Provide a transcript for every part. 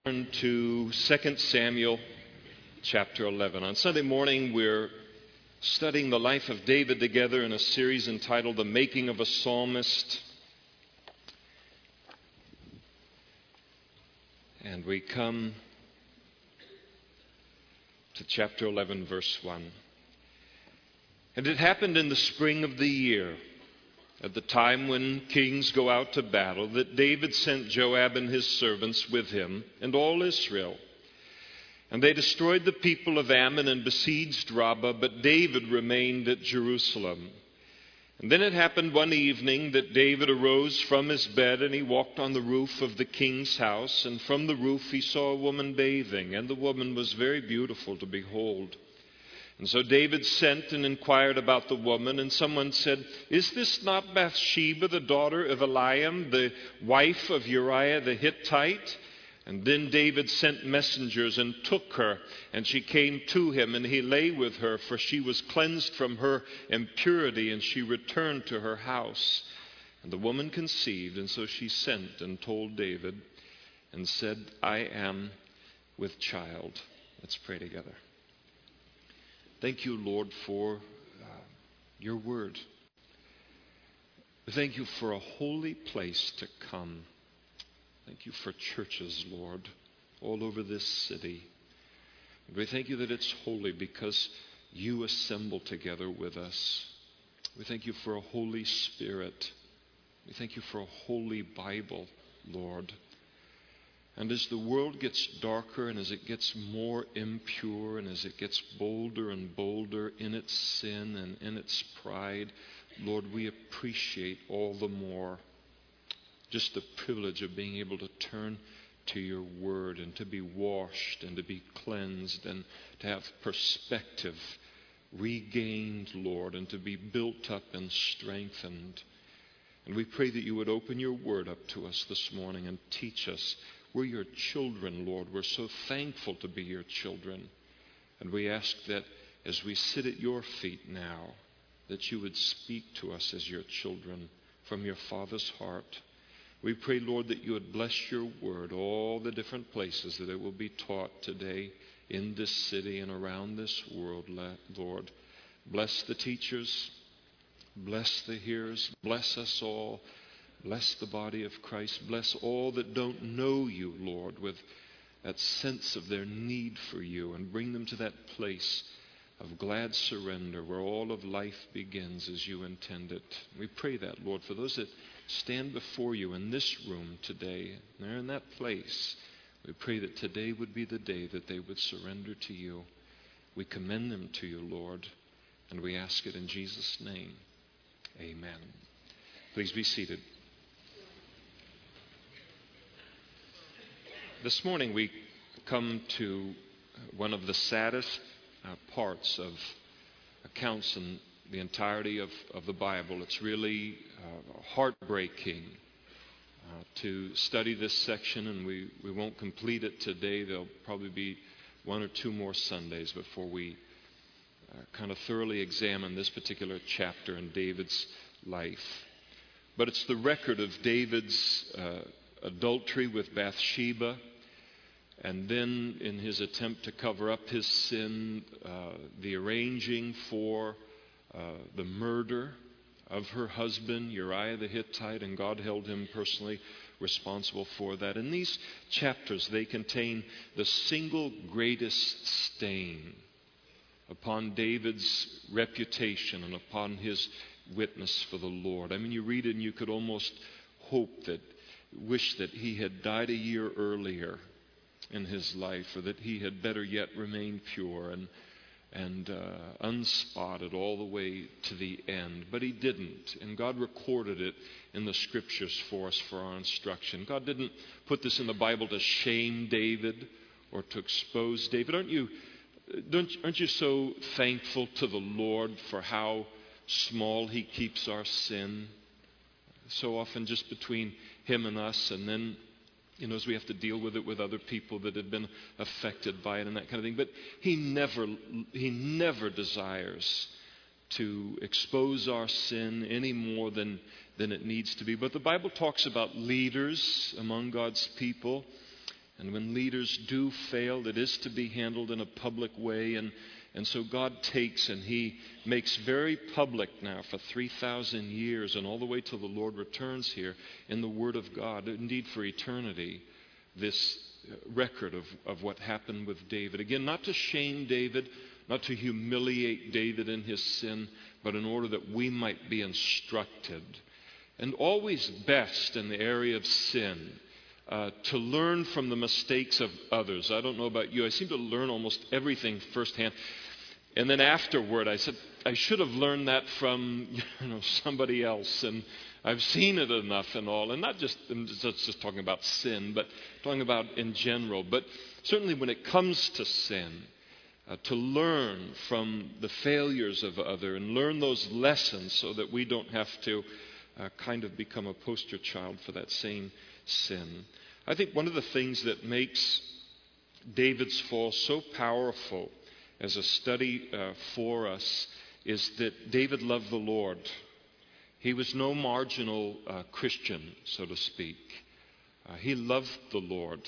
Turn to 2 Samuel chapter 11. On Sunday morning, we're studying the life of David together in a series entitled The Making of a Psalmist. And we come to chapter 11, verse 1. And it happened in the spring of the year, at the time when kings go out to battle, that David sent Joab and his servants with him and all Israel. And they destroyed the people of Ammon and besieged Rabbah, but David remained at Jerusalem. And then it happened one evening that David arose from his bed and he walked on the roof of the king's house. And from the roof he saw a woman bathing, and the woman was very beautiful to behold. And so David sent and inquired about the woman, and someone said, "Is this not Bathsheba, the daughter of Eliam, the wife of Uriah the Hittite?" And then David sent messengers and took her, and she came to him, and he lay with her, for she was cleansed from her impurity, and she returned to her house. And the woman conceived, and so she sent and told David and said, "I am with child." Let's pray together. Thank you, Lord, for your word. Thank you for a holy place to come. Thank you for churches, Lord, all over this city. We thank you that it's holy because you assemble together with us. We thank you for a Holy Spirit. We thank you for a holy Bible, Lord. And as the world gets darker and as it gets more impure and as it gets bolder and bolder in its sin and in its pride, Lord, we appreciate all the more just the privilege of being able to turn to your word and to be washed and to be cleansed and to have perspective regained, Lord, and to be built up and strengthened. And we pray that you would open your word up to us this morning and teach us. We're your children, Lord. We're so thankful to be your children. And we ask that as we sit at your feet now, that you would speak to us as your children from your Father's heart. We pray, Lord, that you would bless your word, all the different places that it will be taught today in this city and around this world, Lord. Bless the teachers. Bless the hearers. Bless us all. Bless the body of Christ. Bless all that don't know you, Lord, with that sense of their need for you, and bring them to that place of glad surrender where all of life begins as you intend it. We pray that, Lord, for those that stand before you in this room today, they're in that place. We pray that today would be the day that they would surrender to you. We commend them to you, Lord, and we ask it in Jesus' name. Amen. Please be seated. This morning we come to one of the saddest parts of accounts in the entirety of the Bible. It's really heartbreaking to study this section, and we won't complete it today. There'll probably be one or two more Sundays before we kind of thoroughly examine this particular chapter in David's life. But it's the record of David's adultery with Bathsheba, and then in his attempt to cover up his sin, the arranging for the murder of her husband, Uriah the Hittite, and God held him personally responsible for that. And these chapters, they contain the single greatest stain upon David's reputation and upon his witness for the Lord. I mean, you read it and you could almost wish that he had died a year earlier in his life, or that he had better yet remained pure and unspotted all the way to the end. But he didn't, and God recorded it in the scriptures for us for our instruction. God didn't put this in the Bible to shame David or to expose David. Aren't you so thankful to the Lord for how small he keeps our sin? So often just between him and us, and then as we have to deal with it with other people that have been affected by it and that kind of thing. But he never desires to expose our sin any more than it needs to be. But the Bible talks about leaders among God's people, And when leaders do fail, it is to be handled in a public way. And so God takes and He makes very public now for 3,000 years and all the way till the Lord returns here in the Word of God, indeed for eternity, this record of what happened with David. Again, not to shame David, not to humiliate David in his sin, but in order that we might be instructed. And always best in the area of sin, to learn from the mistakes of others. I don't know about you. I seem to learn almost everything firsthand. And then afterward, I said, I should have learned that from somebody else. And I've seen it enough and all. And not just talking about sin, but talking about in general. But certainly when it comes to sin, to learn from the failures of others and learn those lessons so that we don't have to kind of become a poster child for that same sin. I think one of the things that makes David's fall so powerful as a study for us is that David loved the Lord. He was no marginal Christian, so to speak. He loved the Lord.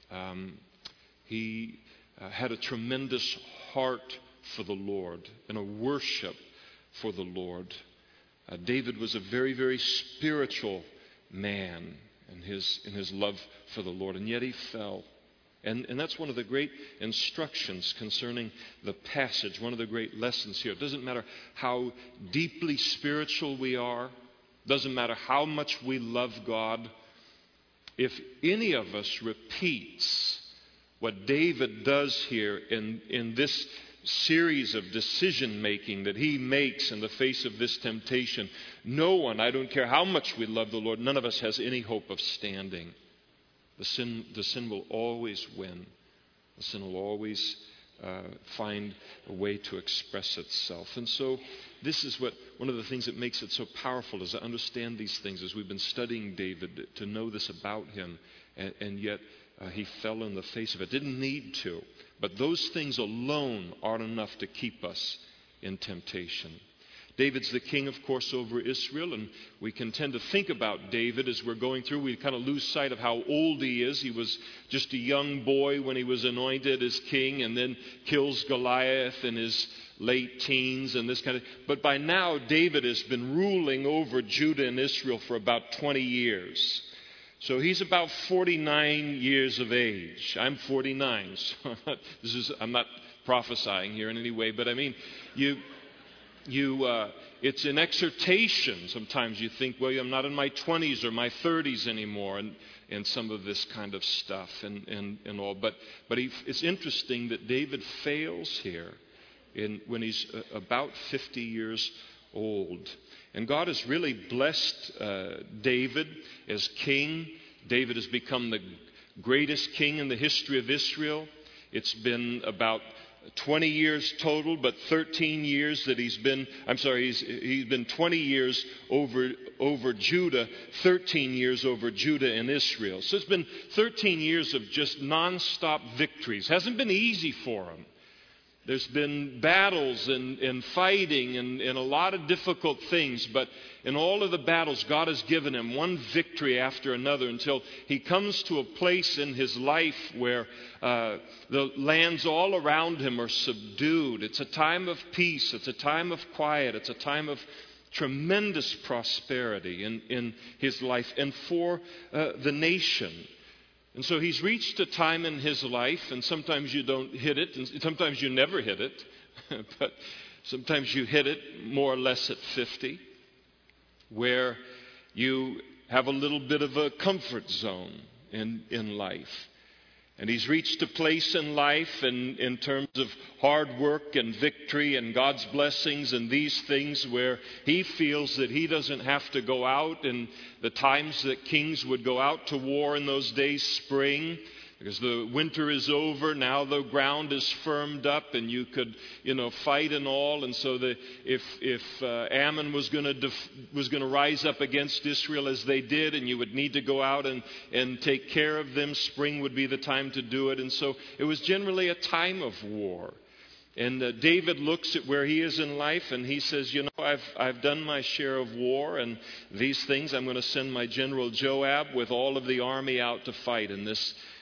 He had a tremendous heart for the Lord and a worship for the Lord. David was a very, very spiritual man in his love for the Lord, and yet he fell. And that's one of the great instructions concerning the passage, one of the great lessons here. It doesn't matter how deeply spiritual we are, doesn't matter how much we love God, if any of us repeats what David does here in this series of decision making that he makes in the face of this temptation, no one, I don't care how much we love the Lord, none of us has any hope of standing. The sin will always win. The sin will always find a way to express itself. And so this is one of the things that makes it so powerful, is to understand these things as we've been studying David, to know this about him, and yet he fell in the face of it. Didn't need to. But those things alone aren't enough to keep us in temptation. David's the king, of course, over Israel, and we can tend to think about David as we're going through. We kind of lose sight of how old he is. He was just a young boy when he was anointed as king, and then kills Goliath in his late teens and this kind of. But by now, David has been ruling over Judah and Israel for about 20 years. So he's about 49 years of age. I'm 49, so I'm not prophesying here in any way, but I mean, it's an exhortation. Sometimes you think, well, I'm not in my 20s or my 30s anymore, and some of this kind of stuff and all. But it's interesting that David fails here when he's about 50 years old. And God has really blessed David as king. David has become the greatest king in the history of Israel. It's been about 20 years total, but 13 years that he's been 20 years over Judah, 13 years over Judah and Israel. So it's been 13 years of just nonstop victories. Hasn't been easy for him. There's been battles and fighting and a lot of difficult things, but in all of the battles, God has given him one victory after another until he comes to a place in his life where the lands all around him are subdued. It's a time of peace. It's a time of quiet. It's a time of tremendous prosperity in his life and for the nation. And so he's reached a time in his life, and sometimes you don't hit it, and sometimes you never hit it, but sometimes you hit it more or less at 50, where you have a little bit of a comfort zone in life. And he's reached a place in life in terms of hard work and victory and God's blessings and these things where he feels that he doesn't have to go out in the times that kings would go out to war in those days, spring, because the winter is over. Now the ground is firmed up and you could, fight and all. And so if Ammon was going to rise up against Israel as they did, and you would need to go out and take care of them, spring would be the time to do it. And so it was generally a time of war. And David looks at where he is in life and he says, I've done my share of war and these things. I'm going to send my general Joab with all of the army out to fight in this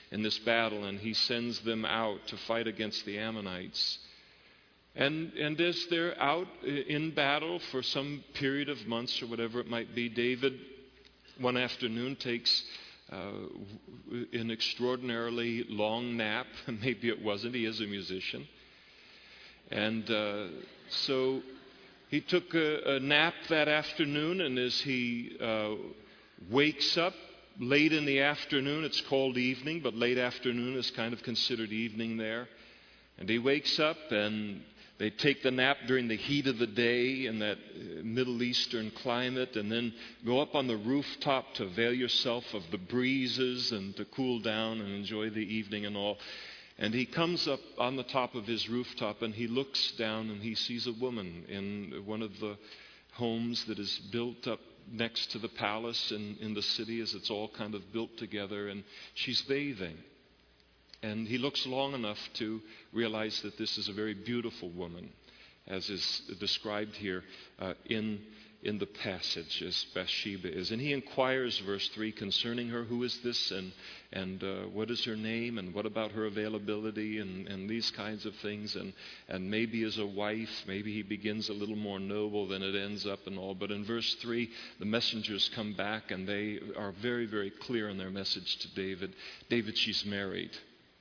in this battle, and he sends them out to fight against the Ammonites. And as they're out in battle for some period of months or whatever it might be, David one afternoon takes an extraordinarily long nap. Maybe it wasn't. He is a musician. And so he took a nap that afternoon, and as he wakes up late in the afternoon, it's called evening, but late afternoon is kind of considered evening there. And he wakes up, and they take the nap during the heat of the day in that Middle Eastern climate, and then go up on the rooftop to avail yourself of the breezes and to cool down and enjoy the evening and all. And he comes up on the top of his rooftop, and he looks down, and he sees a woman in one of the homes that is built up next to the palace in the city, as it's all kind of built together, and she's bathing. And he looks long enough to realize that this is a very beautiful woman, as is described here in the passage, as Bathsheba is. And he inquires, verse 3, concerning her, who is this, and what is her name, and what about her availability, and these kinds of things. And maybe as a wife, maybe he begins a little more noble than it ends up and all. But in verse 3, the messengers come back, and they are very, very clear in their message to David. David, she's married.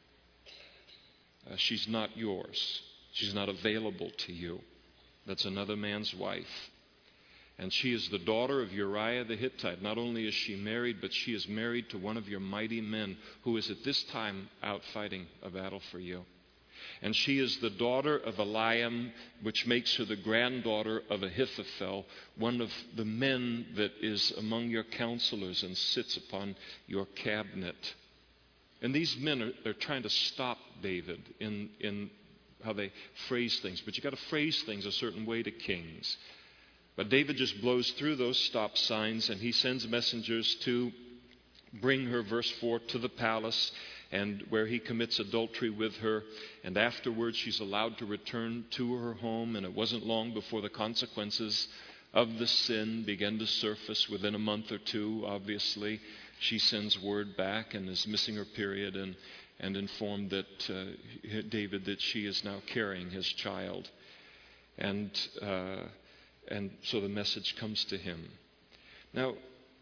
She's not yours. She's not available to you. That's another man's wife. And she is the daughter of Uriah the Hittite. Not only is she married, but she is married to one of your mighty men who is at this time out fighting a battle for you. And she is the daughter of Eliam, which makes her the granddaughter of Ahithophel, one of the men that is among your counselors and sits upon your cabinet. And these men are trying to stop David in how they phrase things. But you've got to phrase things a certain way to kings. But David just blows through those stop signs, and he sends messengers to bring her, verse 4, to the palace, and where he commits adultery with her. And afterwards she's allowed to return to her home, and it wasn't long before the consequences of the sin began to surface. Within a month or two, obviously, she sends word back and is missing her period, and informed that David that she is now carrying his child. And so the message comes to him. Now,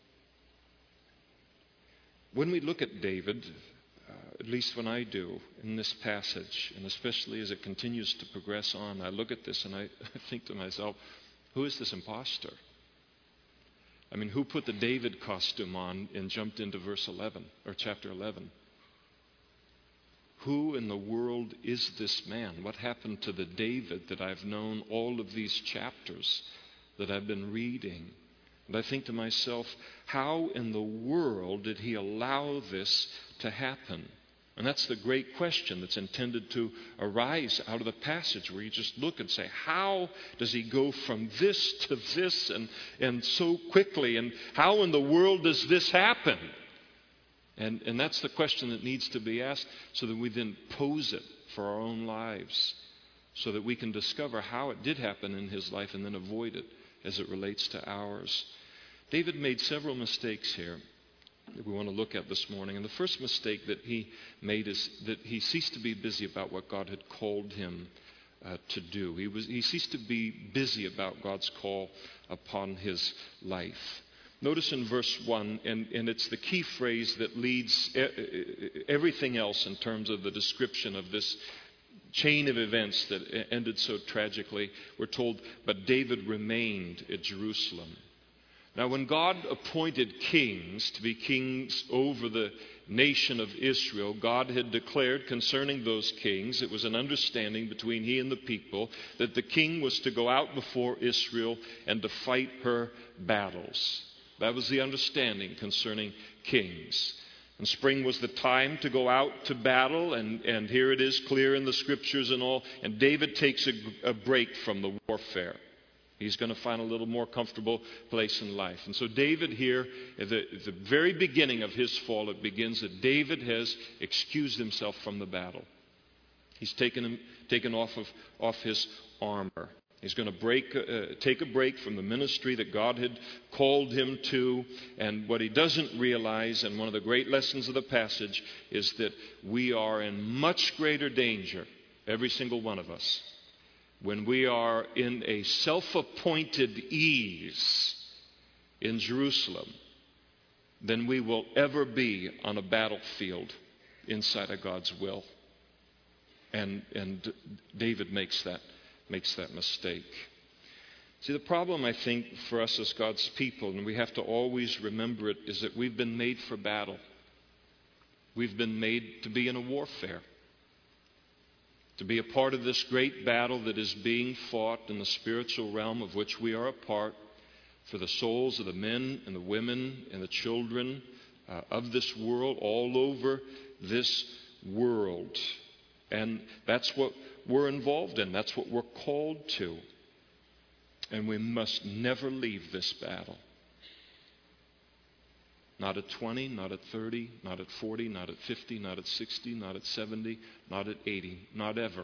when we look at David, at least when I do, in this passage, and especially as it continues to progress on, I look at this and I think to myself, who is this imposter? I mean, who put the David costume on and jumped into verse 11, or chapter 11? Who in the world is this man? What happened to the David that I've known all of these chapters that I've been reading? And I think to myself, how in the world did he allow this to happen? And that's the great question that's intended to arise out of the passage, where you just look and say, how does he go from this to this and so quickly? And how in the world does this happen? And that's the question that needs to be asked, so that we then pose it for our own lives, so that we can discover how it did happen in his life and then avoid it as it relates to ours. David made several mistakes here that we want to look at this morning. And the first mistake that he made is that he ceased to be busy about what God had called him to do. He ceased to be busy about God's call upon his life. Notice in verse 1, and it's the key phrase that leads everything else in terms of the description of this chain of events that ended so tragically. We're told, but David remained at Jerusalem. Now, when God appointed kings to be kings over the nation of Israel, God had declared concerning those kings, it was an understanding between he and the people, that the king was to go out before Israel and to fight her battles. That was the understanding concerning kings. And spring was the time to go out to battle, and here it is clear in the scriptures and all. And David takes a break from the warfare. He's going to find a little more comfortable place in life. And so David here, at the very beginning of his fall, it begins that David has excused himself from the battle. He's taken off his armor. He's going to take a break from the ministry that God had called him to. And what he doesn't realize, and one of the great lessons of the passage, is that we are in much greater danger, every single one of us, when we are in a self-appointed ease in Jerusalem than we will ever be on a battlefield inside of God's will. And David makes that mistake. See, the problem, I think, for us as God's people, and we have to always remember it, is that we've been made for battle. We've been made to be in a warfare, to be a part of this great battle that is being fought in the spiritual realm of which we are a part, for the souls of the men and the women and the children of this world, all over this world. And that's what we're involved in. That's what we're called to. And we must never leave this battle. Not at 20, not at 30, not at 40, not at 50, not at 60, not at 70, not at 80, not ever.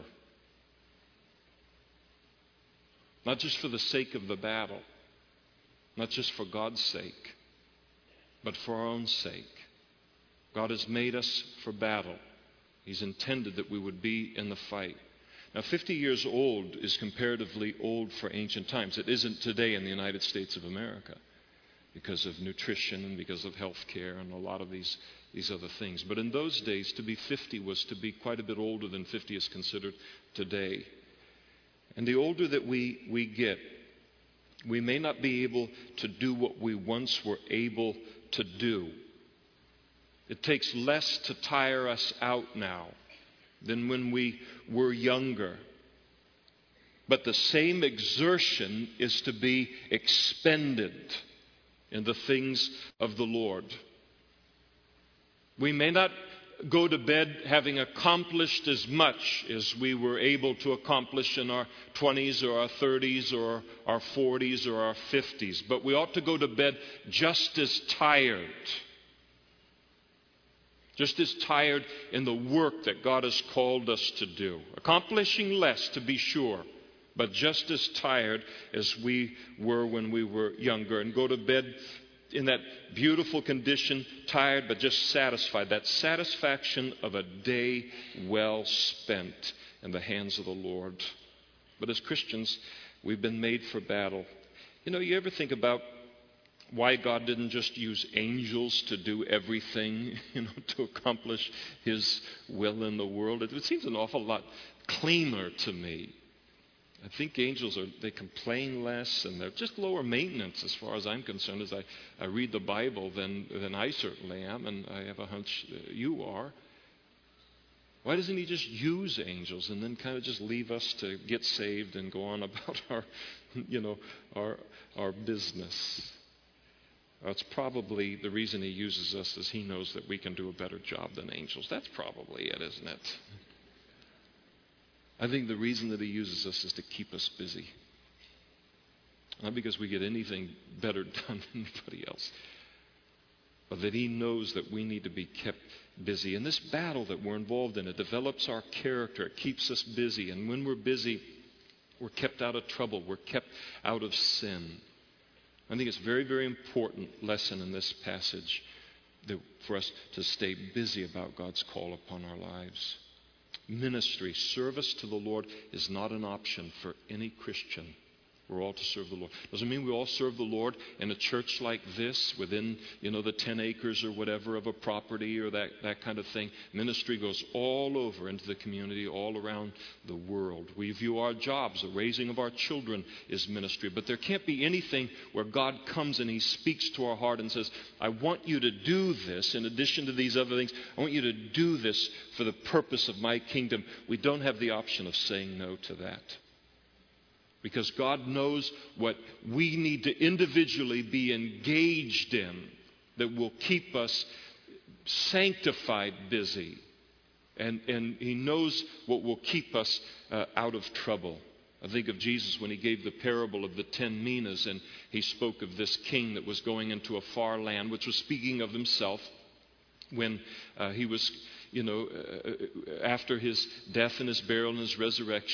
Not just for the sake of the battle, not just for God's sake, but for our own sake. God has made us for battle. He's intended that we would be in the fight. Now, 50 years old is comparatively old for ancient times. It isn't today in the United States of America because of nutrition and because of health care and a lot of these other things. But in those days, to be 50 was to be quite a bit older than 50 is considered today. And the older that we get, we may not be able to do what we once were able to do. It takes less to tire us out now than when we were younger. But the same exertion is to be expended in the things of the Lord. We may not go to bed having accomplished as much as we were able to accomplish in our 20s or our 30s or our 40s or our 50s, but we ought to go to bed just as tired. Just as tired in the work that God has called us to do. Accomplishing less, to be sure, but just as tired as we were when we were younger. And go to bed in that beautiful condition, tired but just satisfied. That satisfaction of a day well spent in the hands of the Lord. But as Christians, we've been made for battle. You ever think about why God didn't just use angels to do everything, to accomplish His will in the world? It seems an awful lot cleaner to me. I think angels they complain less and they're just lower maintenance as far as I'm concerned as I read the Bible than I certainly am, and I have a hunch you are. Why doesn't He just use angels and then kind of just leave us to get saved and go on about our business? It's probably the reason He uses us is He knows that we can do a better job than angels. That's probably it, isn't it? I think the reason that He uses us is to keep us busy. Not because we get anything better done than anybody else, but that He knows that we need to be kept busy. And this battle that we're involved in, it develops our character. It keeps us busy. And when we're busy, we're kept out of trouble. We're kept out of sin. I think it's a very, very important lesson in this passage for us to stay busy about God's call upon our lives. Ministry, service to the Lord is not an option for any Christian. We're all to serve the Lord. Doesn't mean we all serve the Lord in a church like this within, the 10 acres or whatever of a property or that kind of thing. Ministry goes all over into the community, all around the world. We view our jobs, the raising of our children is ministry. But there can't be anything where God comes and He speaks to our heart and says, I want you to do this in addition to these other things. I want you to do this for the purpose of my kingdom. We don't have the option of saying no to that. Because God knows what we need to individually be engaged in that will keep us sanctified busy. And He knows what will keep us out of trouble. I think of Jesus when He gave the parable of the 10 minas, and He spoke of this king that was going into a far land, which was speaking of Himself when he was, after His death and His burial and His resurrection,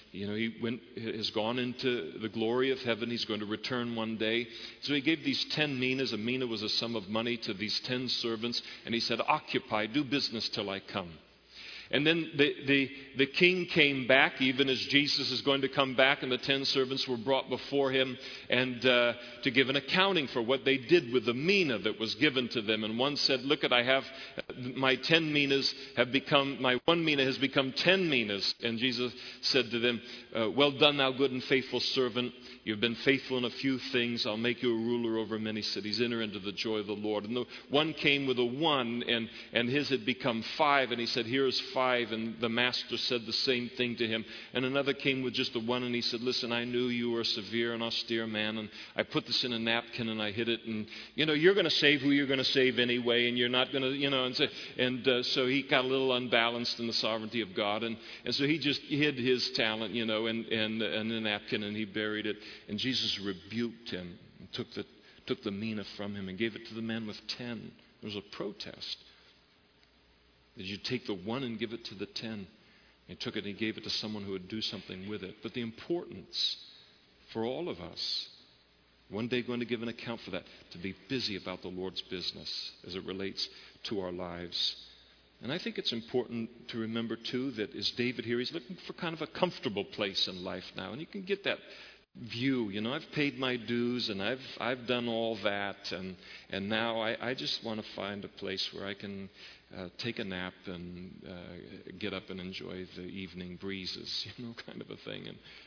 has gone into the glory of heaven. He's going to return one day. So he gave these 10 minas. A mina was a sum of money to these 10 servants. And he said, occupy, do business till I come. And then the king came back, even as Jesus is going to come back, and the 10 servants were brought before him and to give an accounting for what they did with the mina that was given to them. And one said, look, I have my 10 minas have become, my 1 mina has become 10 minas. And Jesus said to them, well done, thou good and faithful servant. You've been faithful in a few things. I'll make you a ruler over many cities. Enter into the joy of the Lord. And the one came with a 1, and his had become 5. And he said, here is 5. And the master said the same thing to him. And another came with just a 1. And he said, listen, I knew you were a severe and austere man. And I put this in a napkin and I hid it. And, you're going to save who you're going to save anyway. And you're not going to, so he got a little unbalanced in the sovereignty of God. And so he just hid his talent, in a napkin, and he buried it. And Jesus rebuked him and took the mina from him and gave it to the man with 10. There was a protest. Did you take the 1 and give it to the 10? He took it and he gave it to someone who would do something with it. But the importance for all of us, one day going to give an account for that, to be busy about the Lord's business as it relates to our lives. And I think it's important to remember, too, that as David here, he's looking for kind of a comfortable place in life now. And you can get that view. I've paid my dues and I've done all that. And now I just want to find a place where I can take a nap and get up and enjoy the evening breezes, kind of a thing.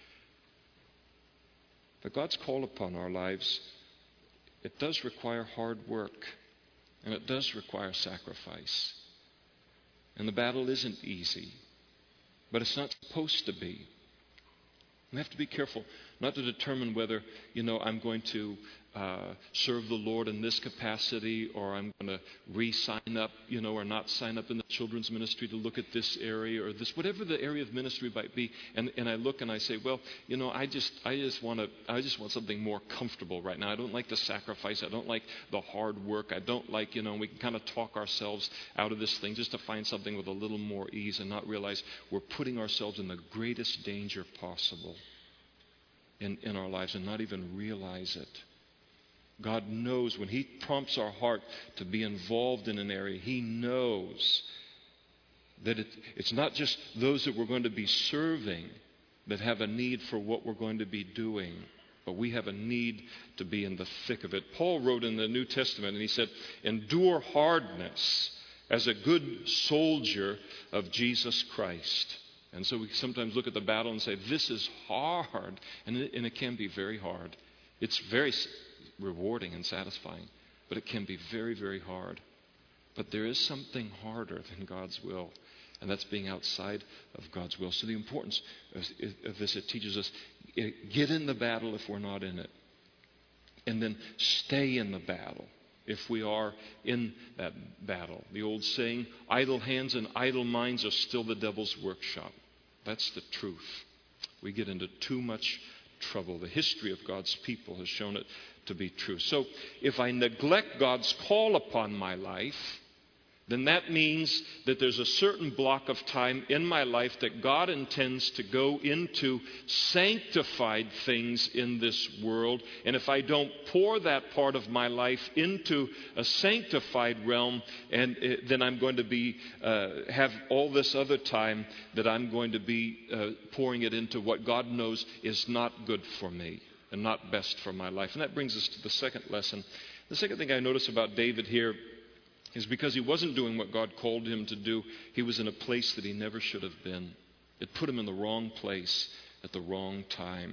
But God's call upon our lives, it does require hard work. And it does require sacrifice. And the battle isn't easy. But it's not supposed to be. We have to be careful not to determine whether, I'm going to serve the Lord in this capacity, or I'm going to re-sign up, or not sign up in the children's ministry to look at this area or this, whatever the area of ministry might be. And I look and I say, well, I just want something more comfortable right now. I don't like the sacrifice. I don't like the hard work. I don't like, we can kind of talk ourselves out of this thing just to find something with a little more ease and not realize we're putting ourselves in the greatest danger possible in our lives and not even realize it. God knows when He prompts our heart to be involved in an area, He knows that it's not just those that we're going to be serving that have a need for what we're going to be doing, but we have a need to be in the thick of it. Paul wrote in the New Testament, and he said, endure hardness as a good soldier of Jesus Christ. And so we sometimes look at the battle and say, this is hard. And it can be very hard. It's very rewarding and satisfying, but it can be very, very hard. But there is something harder than God's will, and that's being outside of God's will. So the importance of this, it teaches us, get in the battle if we're not in it. And then stay in the battle if we are in that battle. The old saying, idle hands and idle minds are still the devil's workshop. That's the truth. We get into too much trouble. The history of God's people has shown it to be true. So if I neglect God's call upon my life, then that means that there's a certain block of time in my life that God intends to go into sanctified things in this world. And if I don't pour that part of my life into a sanctified realm, then I'm going to be have all this other time that I'm going to be pouring it into what God knows is not good for me and not best for my life. And that brings us to the second lesson. The second thing I notice about David here is because he wasn't doing what God called him to do, he was in a place that he never should have been. It put him in the wrong place at the wrong time.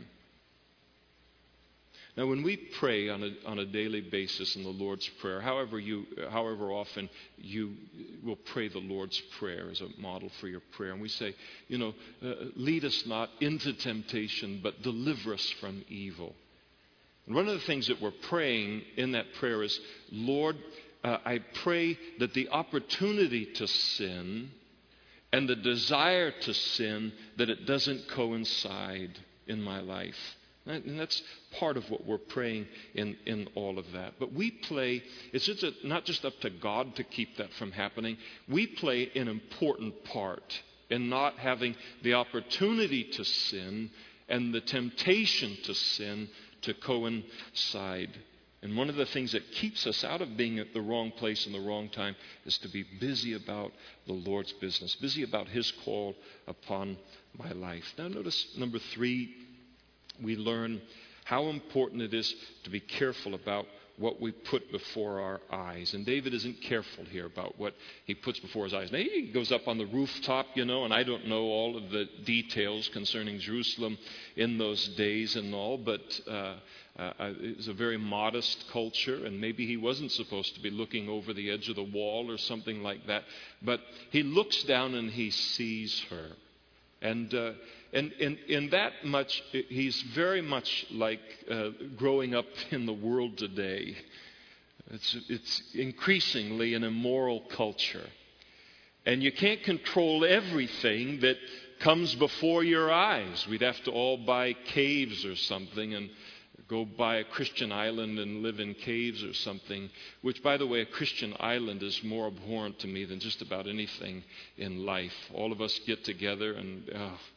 Now, when we pray on a daily basis in the Lord's Prayer, however often you will pray the Lord's Prayer as a model for your prayer, and we say, lead us not into temptation, but deliver us from evil. And one of the things that we're praying in that prayer is, Lord, I pray that the opportunity to sin and the desire to sin, that it doesn't coincide in my life. And that's part of what we're praying in all of that. But we play, it's not just up to God to keep that from happening. We play an important part and not having the opportunity to sin and the temptation to sin to coincide. And one of the things that keeps us out of being at the wrong place in the wrong time is to be busy about the Lord's business, busy about His call upon my life. Now notice number 3, we learn how important it is to be careful about what we put before our eyes. And David isn't careful here about what he puts before his eyes. Now, he goes up on the rooftop, and I don't know all of the details concerning Jerusalem in those days and all, but it was a very modest culture, and maybe he wasn't supposed to be looking over the edge of the wall or something like that. But he looks down and he sees her. And in that much, he's very much like growing up in the world today. It's increasingly an immoral culture. And you can't control everything that comes before your eyes. We'd have to all buy caves or something and go buy a Christian island and live in caves or something, which, by the way, a Christian island is more abhorrent to me than just about anything in life. All of us get together and,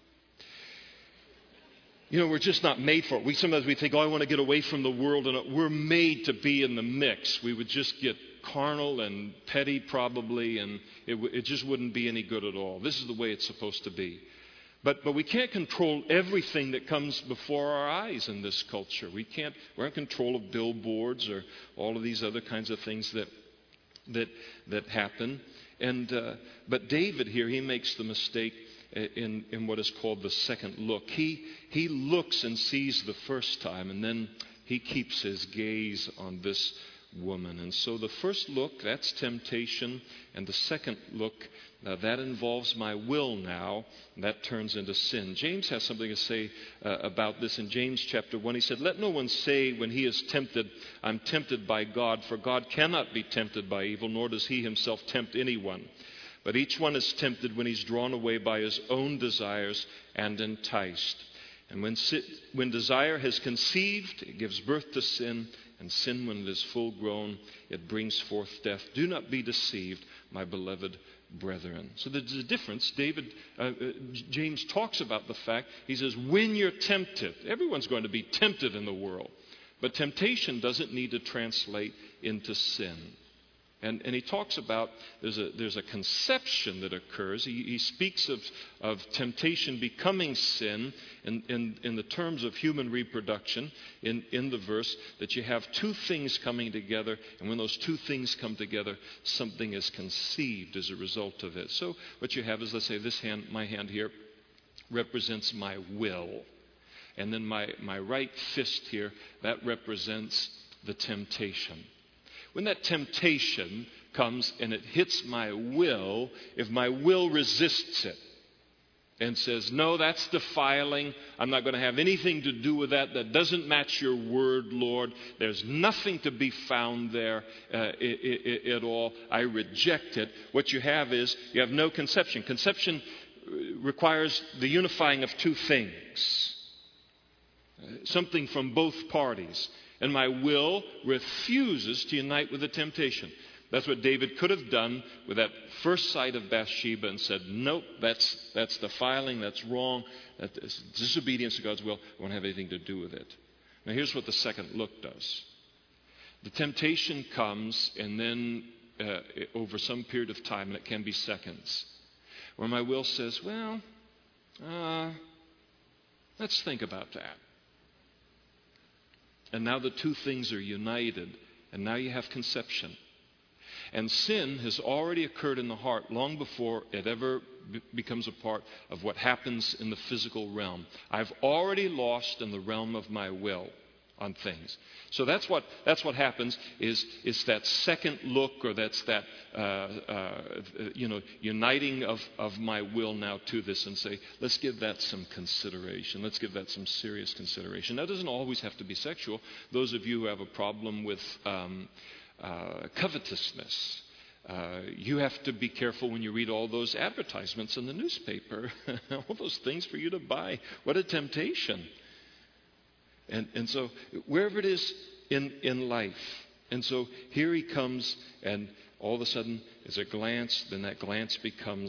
we're just not made for it. Sometimes we think, I want to get away from the world, and we're made to be in the mix. We would just get carnal and petty probably, and it just wouldn't be any good at all. This is the way it's supposed to be. But we can't control everything that comes before our eyes in this culture. We're in control of billboards or all of these other kinds of things that happen. But David here, he makes the mistake in what is called the second look. He looks and sees the first time, and then he keeps his gaze on this woman. And so the first look, that's temptation, and the second look, that involves my will now, and that turns into sin. James has something to say about this in James chapter 1. He said, "Let no one say when he is tempted, I'm tempted by God, for God cannot be tempted by evil, nor does he himself tempt anyone. But each one is tempted when he's drawn away by his own desires and enticed. And when desire has conceived, it gives birth to sin, and sin, when it is full grown, it brings forth death. Do not be deceived, my beloved brethren." So there's a difference. James talks about the fact, he says, when you're tempted, everyone's going to be tempted in the world, but temptation doesn't need to translate into sin. And he talks about there's a conception that occurs. He speaks of temptation becoming sin in the terms of human reproduction in the verse, that you have two things coming together, and when those two things come together, something is conceived as a result of it. So what you have is, let's say my hand here represents my will, and then my right fist here, that represents the temptation. When that temptation comes and it hits my will, if my will resists it and says, no, that's defiling, I'm not going to have anything to do with that, that doesn't match your word, Lord, there's nothing to be found there at all, I reject it, what you have is, you have no conception. Conception requires the unifying of two things, something from both parties. And my will refuses to unite with the temptation. That's what David could have done with that first sight of Bathsheba and said, nope, that's defiling, that's wrong, that's disobedience to God's will. I won't have anything to do with it. Now here's what the second look does. The temptation comes, and then over some period of time, and it can be seconds, where my will says, well, let's think about that. And now the two things are united, and now you have conception. And sin has already occurred in the heart long before it ever becomes a part of what happens in the physical realm. I've already lost in the realm of my will on things. So that's what happens is that second look, or that's that uniting of my will now to this, and say, let's give that some consideration. Let's give that some serious consideration. That doesn't always have to be sexual. Those of you who have a problem with covetousness, you have to be careful when you read all those advertisements in the newspaper, all those things for you to buy. What a temptation. And so wherever it is in life, and so here he comes, and all of a sudden there's a glance, then that glance becomes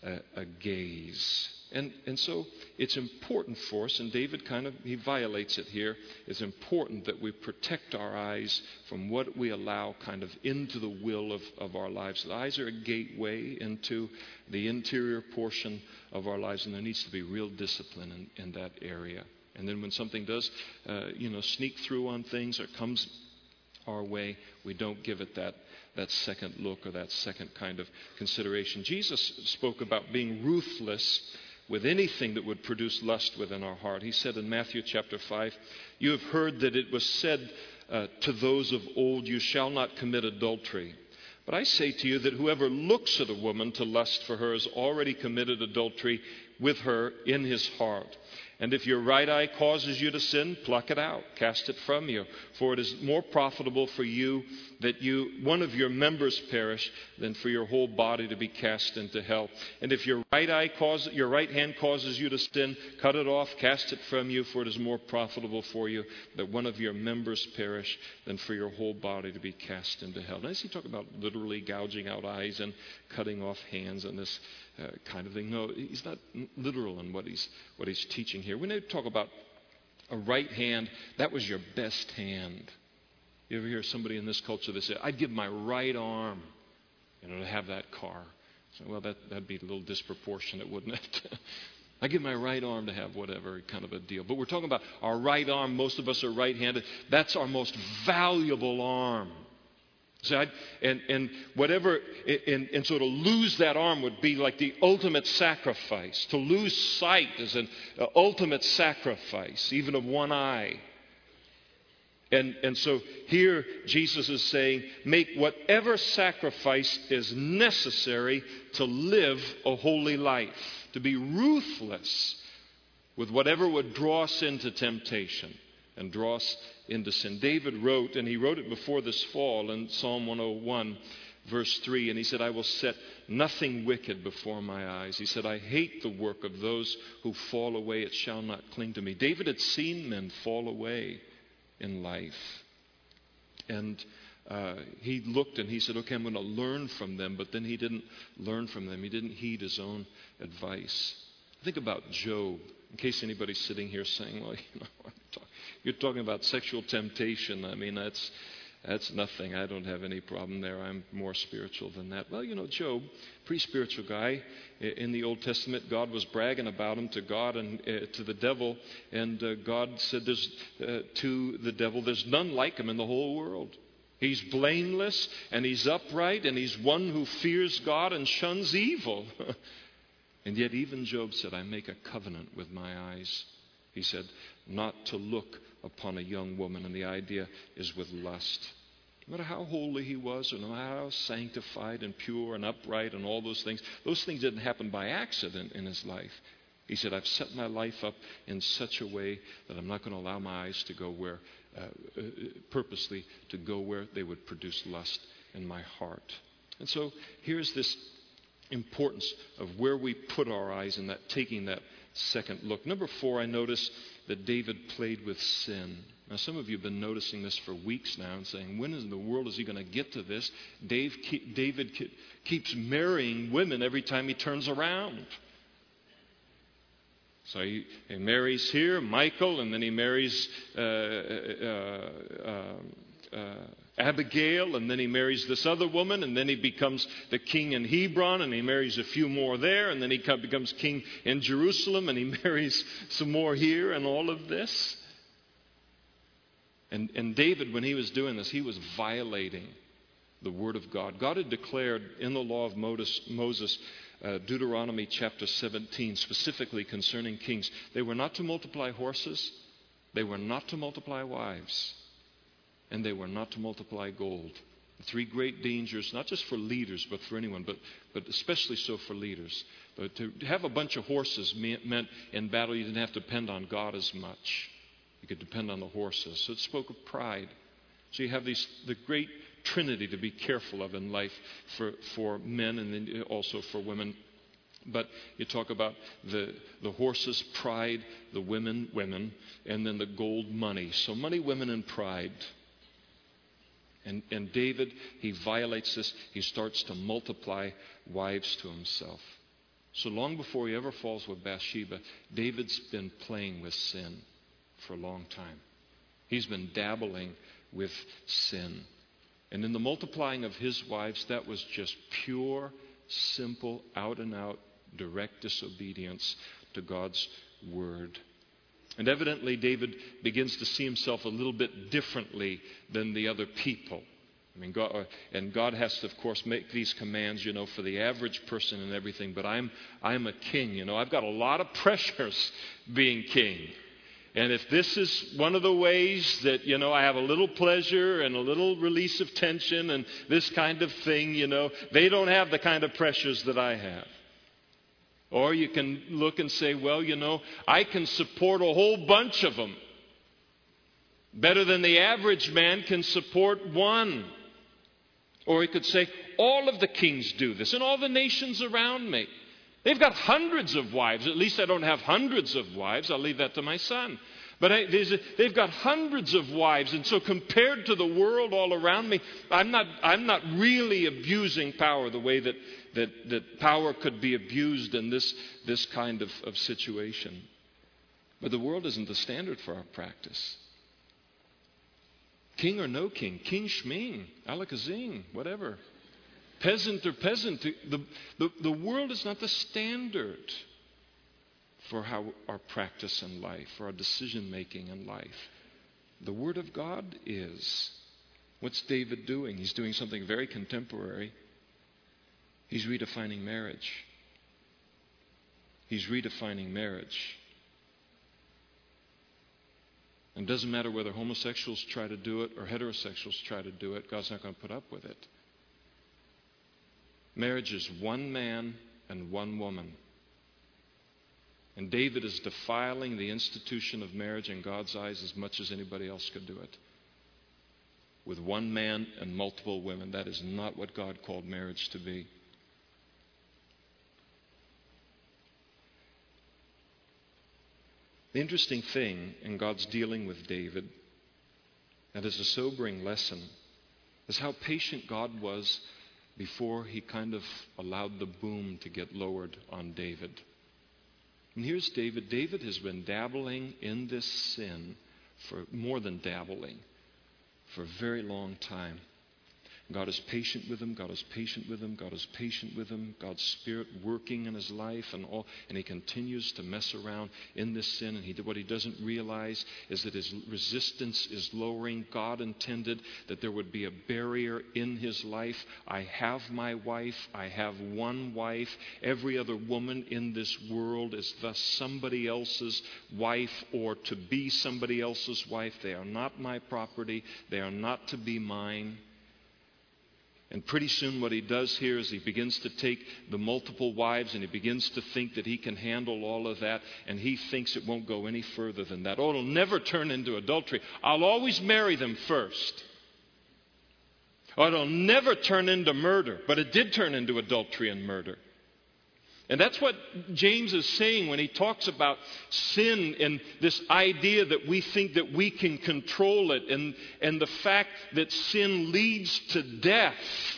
a gaze. And so it's important for us, and David he violates it here. It's important that we protect our eyes from what we allow into the will of our lives. The eyes are a gateway into the interior portion of our lives, and there needs to be real discipline in that area. And then when something does, sneak through on things or comes our way, we don't give it that second look or that second kind of consideration. Jesus spoke about being ruthless with anything that would produce lust within our heart. He said in Matthew chapter 5, "You have heard that it was said to those of old, 'You shall not commit adultery.' But I say to you that whoever looks at a woman to lust for her has already committed adultery with her in his heart. And if your right eye causes you to sin, pluck it out, cast it from you. For it is more profitable for you that one of your members perish than for your whole body to be cast into hell. And if your right hand causes you to sin, cut it off, cast it from you. For it is more profitable for you that one of your members perish than for your whole body to be cast into hell." Now, does he talk about literally gouging out eyes and cutting off hands and this kind of thing? No, he's not literal in what he's teaching here. When they talk about a right hand, that was your best hand. You ever hear somebody in this culture that say, "I'd give my right arm, to have that car"? So, well, that'd be a little disproportionate, wouldn't it? "I give my right arm to have whatever," kind of a deal. But we're talking about our right arm. Most of us are right-handed. That's our most valuable arm. So so to lose that arm would be like the ultimate sacrifice. To lose sight is an ultimate sacrifice, even of one eye. And so here Jesus is saying, make whatever sacrifice is necessary to live a holy life, to be ruthless with whatever would draw us into temptation and draw us into sin. David wrote, and he wrote it before this fall in Psalm 101, verse 3, and he said, "I will set nothing wicked before my eyes." He said, "I hate the work of those who fall away. It shall not cling to me." David had seen men fall away in life. And he looked and he said, "Okay, I'm going to learn from them." But then he didn't learn from them. He didn't heed his own advice. Think about Job. In case anybody's sitting here saying, "Well, you're talking about sexual temptation. I mean, that's nothing. I don't have any problem there. I'm more spiritual than that." Well, Job, pretty spiritual guy. In the Old Testament, God was bragging about him to God and to the devil. And God said to the devil, "There's none like him in the whole world. He's blameless and he's upright and he's one who fears God and shuns evil." And yet even Job said, "I make a covenant with my eyes." He said, not to look upon a young woman. And the idea is with lust. No matter how holy he was, or no matter how sanctified and pure and upright and all those things didn't happen by accident in his life. He said, "I've set my life up in such a way that I'm not going to allow my eyes to go purposely to go where they would produce lust in my heart." And so here's this importance of where we put our eyes in that, taking that second look. Number 4, I notice that David played with sin. Now, some of you have been noticing this for weeks now and saying, when in the world is he going to get to this? David keeps marrying women every time he turns around. So he marries here, Michal, and then he marries Abigail, and then he marries this other woman, and then he becomes the king in Hebron, and he marries a few more there, and then he becomes king in Jerusalem, and he marries some more here, and all of this. And David, when he was doing this, he was violating the word of God. God had declared in the law of Moses, Deuteronomy chapter 17, specifically concerning kings, they were not to multiply horses, they were not to multiply wives, and they were not to multiply gold. 3 great dangers, not just for leaders, but for anyone, but especially so for leaders. But to have a bunch of horses meant in battle you didn't have to depend on God as much. You could depend on the horses. So it spoke of pride. So you have the great trinity to be careful of in life for men and then also for women. But you talk about the horses, pride, the women, and then the gold, money. So money, women, and pride. And David, he violates this. He starts to multiply wives to himself. So long before he ever falls with Bathsheba, David's been playing with sin for a long time. He's been dabbling with sin. And in the multiplying of his wives, that was just pure, simple, out and out, direct disobedience to God's word. And evidently, David begins to see himself a little bit differently than the other people. I mean, God has to, of course, make these commands, for the average person and everything. But I'm a king, I've got a lot of pressures being king. And if this is one of the ways that, I have a little pleasure and a little release of tension and this kind of thing, they don't have the kind of pressures that I have. Or you can look and say, well, I can support a whole bunch of them better than the average man can support one. Or he could say, all of the kings do this and all the nations around me. They've got hundreds of wives. At least I don't have hundreds of wives. I'll leave that to my son. But they've got hundreds of wives. And so compared to the world all around me, I'm not really abusing power the way that power could be abused in this kind of situation. But the world isn't the standard for our practice. King or no king, king schming, alakazing, whatever. Peasant or peasant, the world is not the standard for how our practice in life, for our decision making in life. The Word of God is. What's David doing? He's doing something very contemporary. He's redefining marriage. He's redefining marriage. And it doesn't matter whether homosexuals try to do it or heterosexuals try to do it, God's not going to put up with it. Marriage is one man and one woman. And David is defiling the institution of marriage in God's eyes as much as anybody else could do it. With one man and multiple women. That is not what God called marriage to be. The interesting thing in God's dealing with David, that is a sobering lesson, is how patient God was before he kind of allowed the boom to get lowered on David. And here's David. David has been dabbling in this sin for more than dabbling, for a very long time. God is patient with him. God is patient with him. God is patient with him. God's Spirit working in his life and he continues to mess around in this sin. And what he doesn't realize is that his resistance is lowering. God intended that there would be a barrier in his life. I have my wife. I have one wife. Every other woman in this world is thus somebody else's wife or to be somebody else's wife. They are not my property. They are not to be mine. And pretty soon what he does here is he begins to take the multiple wives and he begins to think that he can handle all of that, and he thinks it won't go any further than that. Oh, it'll never turn into adultery. I'll always marry them first. Or it'll never turn into murder. But it did turn into adultery and murder. And that's what James is saying when he talks about sin and this idea that we think that we can control it and the fact that sin leads to death.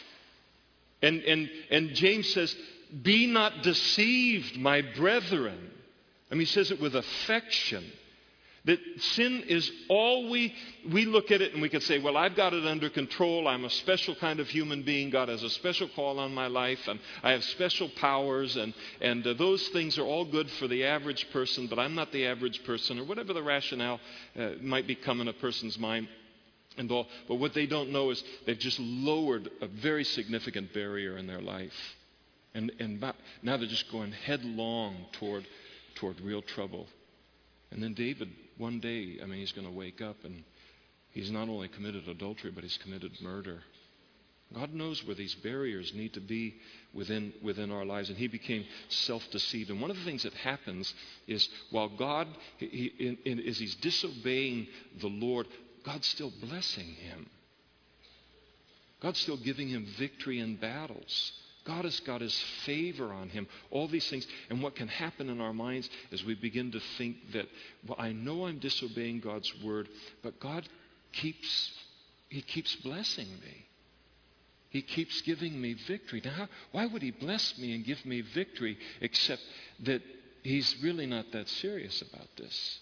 And James says, be not deceived, my brethren. I mean, he says it with affection. That sin is all we look at it and we can say, well, I've got it under control. I'm a special kind of human being. God has a special call on my life and I have special powers and those things are all good for the average person, but I'm not the average person, or whatever the rationale might become in a person's mind. And all. But what they don't know is they've just lowered a very significant barrier in their life. And now they're just going headlong toward real trouble. And then David, one day, he's going to wake up and he's not only committed adultery, but he's committed murder. God knows where these barriers need to be within our lives. And he became self-deceived. And one of the things that happens is while God, as he's disobeying the Lord, God's still blessing him. God's still giving him victory in battles. God has got his favor on him, all these things. And what can happen in our minds is we begin to think that, well, I know I'm disobeying God's word, but God keeps blessing me. He keeps giving me victory. Now, why would He bless me and give me victory except that He's really not that serious about this?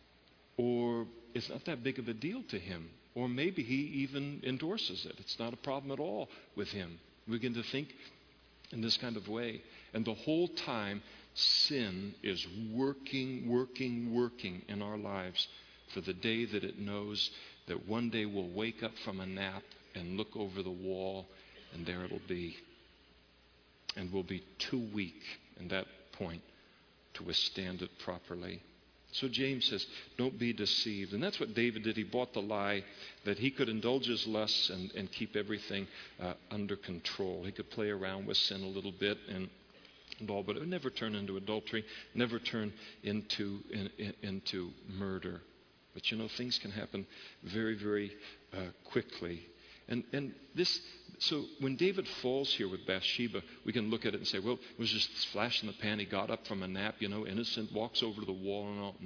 Or it's not that big of a deal to Him. Or maybe He even endorses it. It's not a problem at all with Him. We begin to think in this kind of way. And the whole time, sin is working in our lives for the day that it knows that one day we'll wake up from a nap and look over the wall, and there it'll be. And we'll be too weak in that point to withstand it properly. So James says, don't be deceived. And that's what David did. He bought the lie that he could indulge his lusts and keep everything under control. He could play around with sin a little bit and all, but it would never turn into adultery, never turn into murder. But you know, things can happen very, very quickly. And this, so when David falls here with Bathsheba, we can look at it and say, well, it was just this flash in the pan. He got up from a nap, innocent, walks over to the wall and all.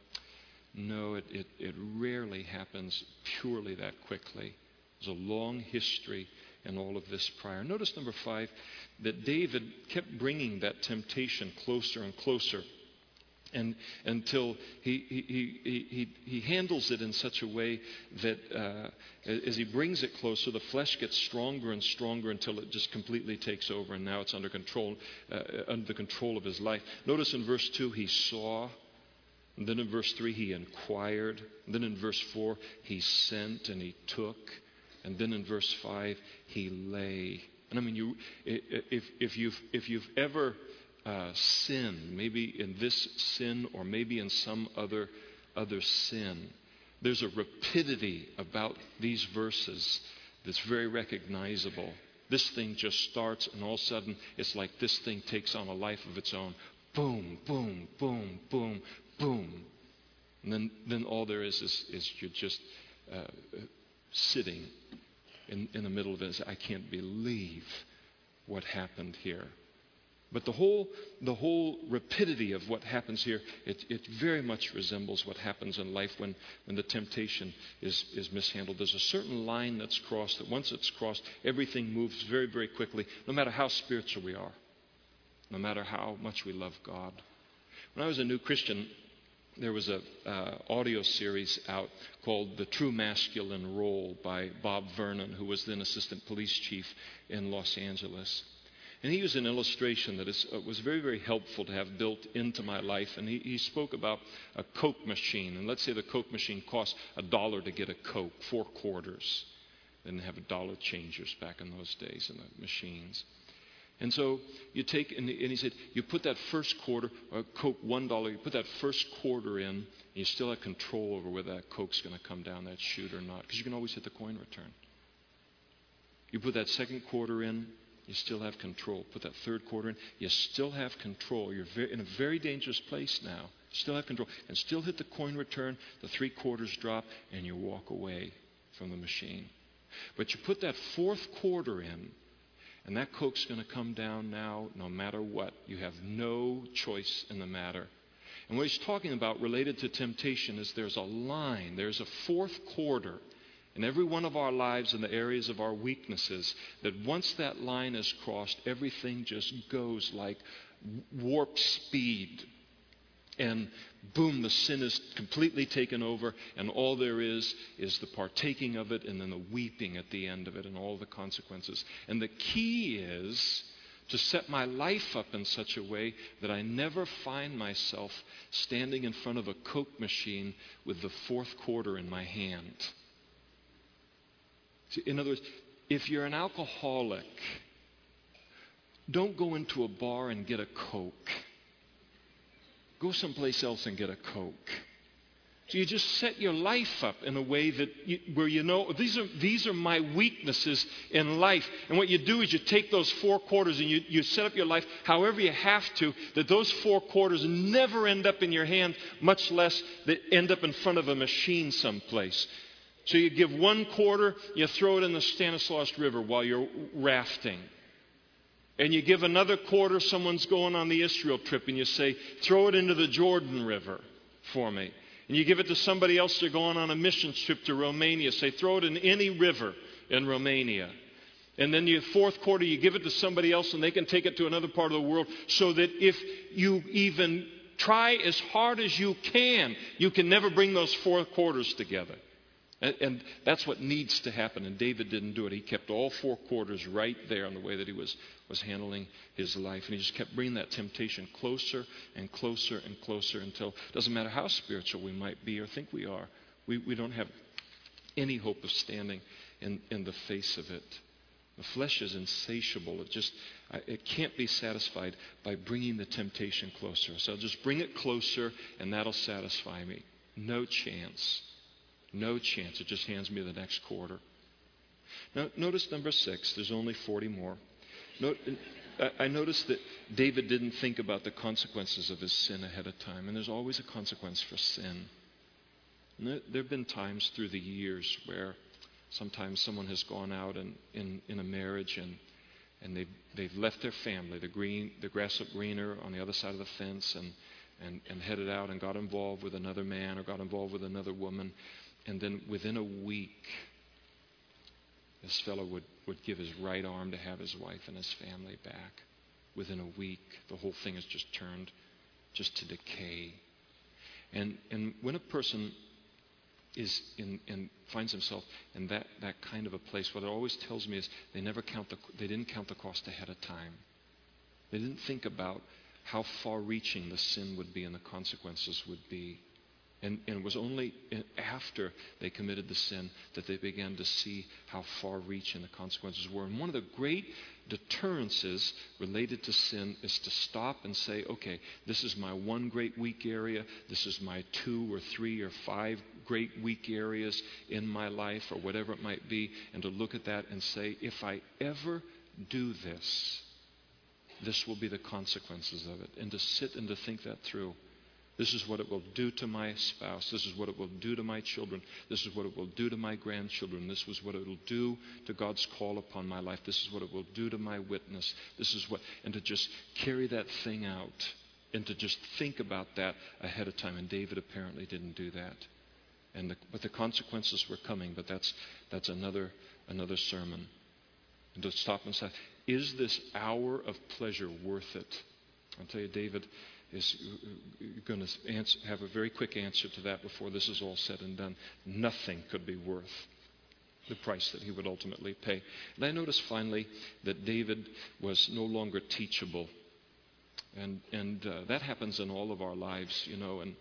No, it rarely happens purely that quickly. There's a long history in all of this prior. Notice number 5, that David kept bringing that temptation closer and closer. And until he handles it in such a way that as he brings it closer, the flesh gets stronger and stronger until it just completely takes over, and now it's under the control of his life. Notice in verse 2, he saw. And then in verse 3, he inquired. And then in verse 4, he sent and he took. And then in verse 5, he lay. And I mean, if you've ever sin, maybe in this sin or maybe in some other sin, there's a rapidity about these verses that's very recognizable. This thing just starts, and all of a sudden it's like this thing takes on a life of its own. Boom, boom, boom, boom, boom. And then all there is you're just sitting in the middle of it and say, I can't believe what happened here. But the whole rapidity of what happens here, it very much resembles what happens in life when the temptation is mishandled. There's a certain line that's crossed, that once it's crossed, everything moves very, very quickly, no matter how spiritual we are, no matter how much we love God. When I was a new Christian, there was a audio series out called The True Masculine Role by Bob Vernon, who was then assistant police chief in Los Angeles. And he used an illustration that was very, very helpful to have built into my life. And he spoke about a Coke machine. And let's say the Coke machine cost $1 to get a Coke, 4 quarters. They didn't have $1 changers back in those days in the machines. And so you take, and he said, you put that first quarter, Coke $1, you put that first quarter in, and you still have control over whether that Coke's going to come down that chute or not, because you can always hit the coin return. You put that second quarter in, you still have control. Put that third quarter in, you still have control. You're in a very dangerous place now. You still have control. And still hit the coin return, the 3 quarters drop, and you walk away from the machine. But you put that fourth quarter in, and that Coke's going to come down now no matter what. You have no choice in the matter. And what he's talking about related to temptation is there's a line, there's a fourth quarter in every one of our lives in the areas of our weaknesses, that once that line is crossed, everything just goes like warp speed. And boom, the sin is completely taken over, and all there is the partaking of it and then the weeping at the end of it and all the consequences. And the key is to set my life up in such a way that I never find myself standing in front of a Coke machine with the fourth quarter in my hand. In other words, if you're an alcoholic, don't go into a bar and get a Coke. Go someplace else and get a Coke. So you just set your life up in a way that where you know these are my weaknesses in life. And what you do is you take those 4 quarters and you set up your life however you have to, that those 4 quarters never end up in your hand, much less that end up in front of a machine someplace. So you give 1 quarter, you throw it in the Stanislaus River while you're rafting. And you give another quarter, someone's going on the Israel trip, and you say, throw it into the Jordan River for me. And you give it to somebody else, they're going on a mission trip to Romania. Say, throw it in any river in Romania. And then the fourth quarter, you give it to somebody else and they can take it to another part of the world, so that if you even try as hard as you can never bring those 4 quarters together. And that's what needs to happen. And David didn't do it. He kept all 4 quarters right there on the way that he was handling his life. And he just kept bringing that temptation closer and closer and closer until it doesn't matter how spiritual we might be or think we are. We don't have any hope of standing in the face of it. The flesh is insatiable. It can't be satisfied by bringing the temptation closer. So I'll just bring it closer and that'll satisfy me. No chance. No chance. It just hands me the next quarter. Now, notice number 6. There's only 40 more. I noticed that David didn't think about the consequences of his sin ahead of time. And there's always a consequence for sin. And there have been times through the years where sometimes someone has gone out in a marriage and they've left their family. The grass looked greener on the other side of the fence and headed out and got involved with another man or got involved with another woman. And then within a week, this fellow would give his right arm to have his wife and his family back. Within a week, the whole thing has just turned just to decay. And when a person is and finds himself in that kind of a place, what it always tells me is they didn't count the cost ahead of time. They didn't think about how far-reaching the sin would be and the consequences would be. And it was only after they committed the sin that they began to see how far-reaching the consequences were. And one of the great deterrences related to sin is to stop and say, okay, this is my one great weak area. This is my 2 or 3 or 5 great weak areas in my life, or whatever it might be, and to look at that and say, if I ever do this, this will be the consequences of it. And to sit and to think that through. This is what it will do to my spouse. This is what it will do to my children. This is what it will do to my grandchildren. This is what it will do to God's call upon my life. This is what it will do to my witness. And to just carry that thing out and to just think about that ahead of time. And David apparently didn't do that. But the consequences were coming. But that's another sermon. And to stop and say, is this hour of pleasure worth it? I'll tell you, David is going to have a very quick answer to that before this is all said and done. Nothing could be worth the price that he would ultimately pay. And I notice finally that David was no longer teachable. And that happens in all of our lives, and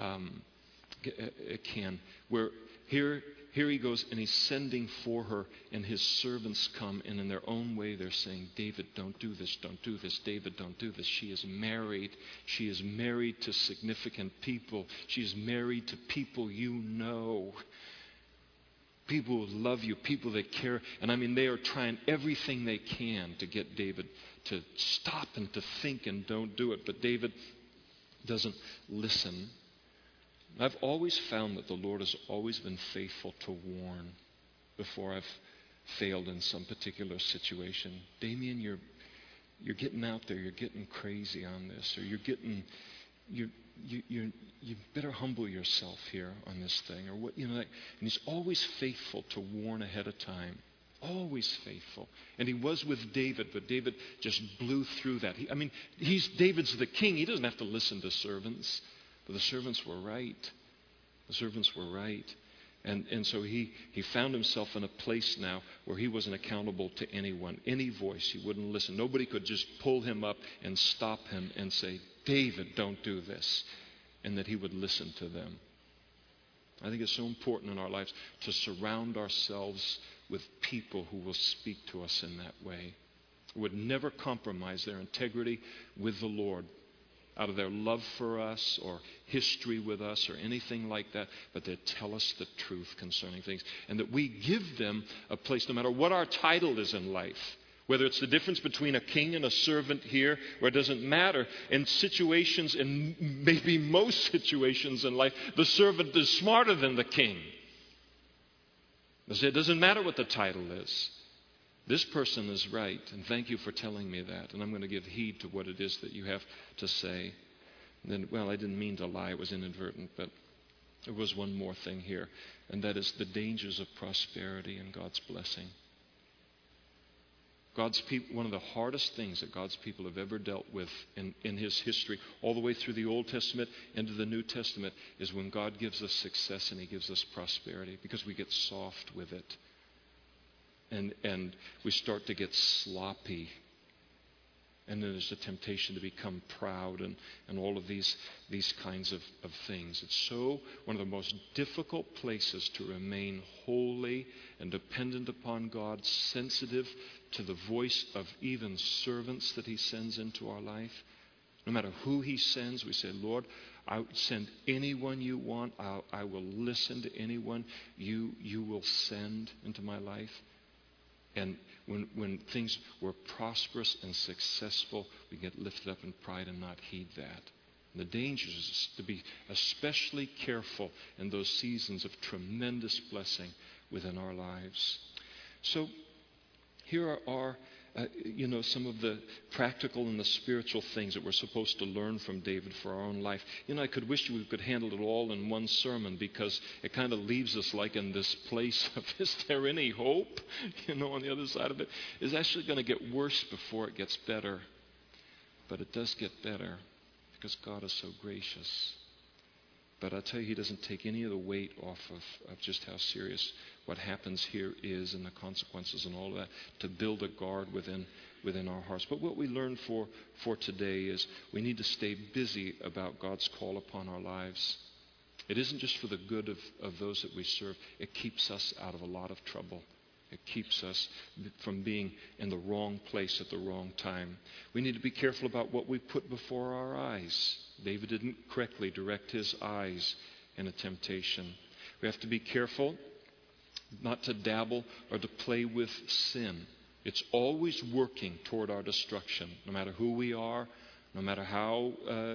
it can. Where here he goes and he's sending for her, and his servants come, and in their own way they're saying, David, don't do this, don't do this. David, don't do this. She is married. She is married to significant people. She is married to people you know. People who love you, people that care. And I mean, they are trying everything they can to get David to stop and to think and don't do it. But David doesn't listen. I've always found that the Lord has always been faithful to warn before I've failed in some particular situation. Damien, you're getting out there. You're getting crazy on this, or you better humble yourself here on this thing, or what and he's always faithful to warn ahead of time. Always faithful. And he was with David, but David just blew through that. David's the king. He doesn't have to listen to servants. But the servants were right. The servants were right. And so he found himself in a place now where he wasn't accountable to anyone. Any voice, he wouldn't listen. Nobody could just pull him up and stop him and say, David, don't do this. And that he would listen to them. I think it's so important in our lives to surround ourselves with people who will speak to us in that way. Who would never compromise their integrity with the Lord out of their love for us or history with us or anything like that, but they tell us the truth concerning things. And that we give them a place, no matter what our title is in life, whether it's the difference between a king and a servant here, where it doesn't matter. In situations, in maybe most situations in life, the servant is smarter than the king. It doesn't matter what the title is. This person is right, and thank you for telling me that. And I'm going to give heed to what it is that you have to say. And then, I didn't mean to lie. It was inadvertent, but there was one more thing here, and that is the dangers of prosperity and God's blessing. God's people, one of the hardest things that God's people have ever dealt with in His history, all the way through the Old Testament into the New Testament, is when God gives us success and He gives us prosperity, because we get soft with it. And we start to get sloppy. And then there's a temptation to become proud and all of these kinds of things. It's so one of the most difficult places to remain holy and dependent upon God, sensitive to the voice of even servants that He sends into our life. No matter who He sends, we say, Lord, I send anyone you want. I will listen to anyone you will send into my life. And when things were prosperous and successful, we get lifted up in pride and not heed that. And the danger is to be especially careful in those seasons of tremendous blessing within our lives. So here are some of the practical and the spiritual things that we're supposed to learn from David for our own life. I could wish we could handle it all in one sermon, because it kind of leaves us like in this place of, is there any hope? On the other side of it. It's actually going to get worse before it gets better. But it does get better because God is so gracious. But I tell you, He doesn't take any of the weight off of just how serious what happens here is, and the consequences and all of that, to build a guard within our hearts. But what we learn for today is we need to stay busy about God's call upon our lives. It isn't just for the good of those that we serve. It keeps us out of a lot of trouble. It keeps us from being in the wrong place at the wrong time. We need to be careful about what we put before our eyes. David didn't correctly direct his eyes in a temptation. We have to be careful not to dabble or to play with sin. It's always working toward our destruction, no matter who we are, no matter how,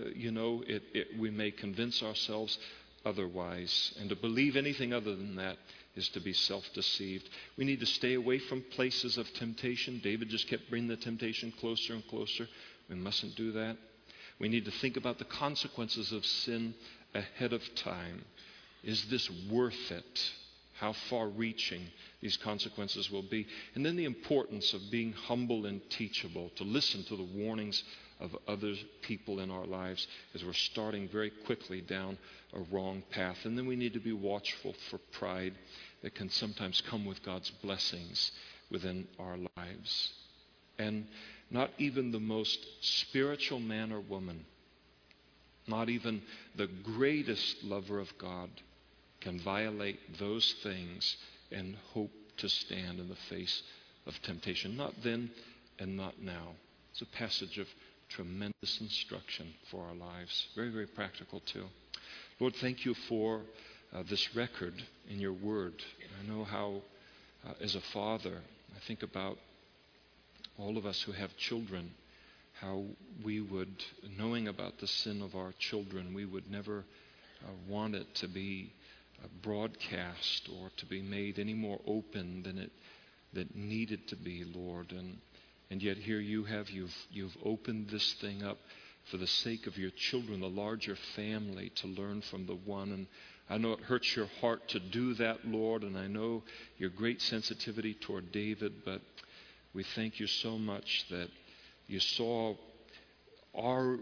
we may convince ourselves otherwise. And to believe anything other than that is to be self-deceived. We need to stay away from places of temptation. David just kept bringing the temptation closer and closer. We mustn't do that. We need to think about the consequences of sin ahead of time. Is this worth it? How far-reaching these consequences will be. And then the importance of being humble and teachable, to listen to the warnings of other people in our lives as we're starting very quickly down a wrong path. And then we need to be watchful for pride that can sometimes come with God's blessings within our lives. And not even the most spiritual man or woman, not even the greatest lover of God, can violate those things and hope to stand in the face of temptation. Not then and not now. It's a passage of tremendous instruction for our lives. Very, very practical too. Lord, thank you for this record in your word. I know how, as a father, I think about all of us who have children, how we would, knowing about the sin of our children, we would never want it to be broadcast or to be made any more open than it needed to be, Lord. And yet here you've opened this thing up for the sake of your children, the larger family, to learn from the one. And I know it hurts your heart to do that, Lord, and I know your great sensitivity toward David, but we thank you so much that you saw our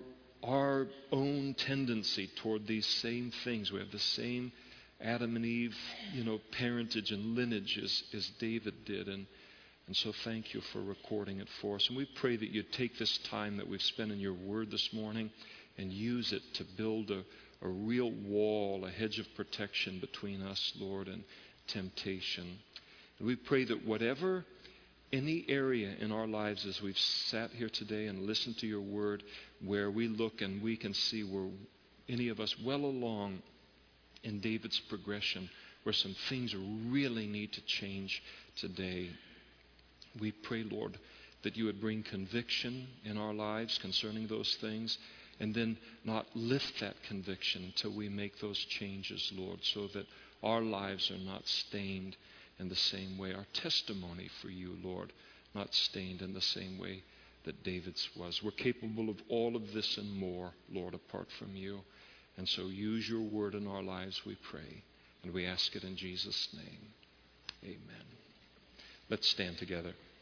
own tendency toward these same things. We have the same Adam and Eve, parentage and lineage as David did. And so thank you for recording it for us. And we pray that you take this time that we've spent in your word this morning and use it to build a real wall, a hedge of protection between us, Lord, and temptation. And we pray that whatever, any area in our lives as we've sat here today and listened to your word, where we look and we can see where any of us well along in David's progression, where some things really need to change today, we pray, Lord, that you would bring conviction in our lives concerning those things, and then not lift that conviction until we make those changes, Lord, so that our lives are not stained in the same way. Our testimony for you, Lord, not stained in the same way that David's was. We're capable of all of this and more, Lord, apart from you. And so use your word in our lives, we pray. And we ask it in Jesus' name. Amen. Let's stand together.